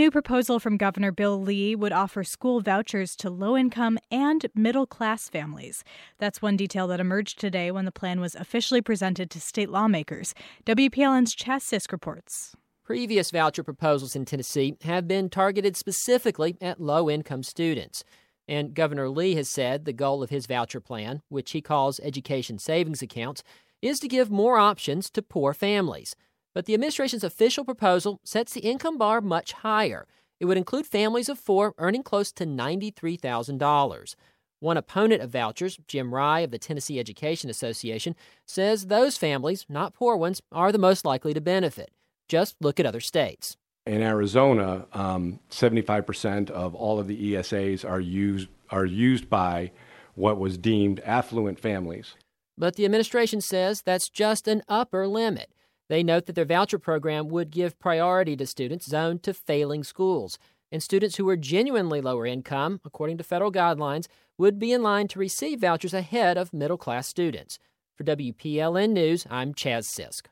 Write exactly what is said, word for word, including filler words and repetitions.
new proposal from Governor Bill Lee would offer school vouchers to low-income and middle-class families. That's one detail that emerged today when the plan was officially presented to state lawmakers. W P L N's Chaz Sisk reports. Previous voucher proposals in Tennessee have been targeted specifically at low-income students. And Governor Lee has said the goal of his voucher plan, which he calls education savings accounts, is to give more options to poor families. But the administration's official proposal sets the income bar much higher. It would include families of four earning close to ninety-three thousand dollars. One opponent of vouchers, Jim Rye of the Tennessee Education Association, says those families, not poor ones, are the most likely to benefit. Just look at other states. In Arizona, um, seventy-five percent of all of the E S As are used are used by what was deemed affluent families. But the administration says that's just an upper limit. They note that their voucher program would give priority to students zoned to failing schools, and students who were genuinely lower income, according to federal guidelines, would be in line to receive vouchers ahead of middle-class students. For W P L N News, I'm Chaz Sisk.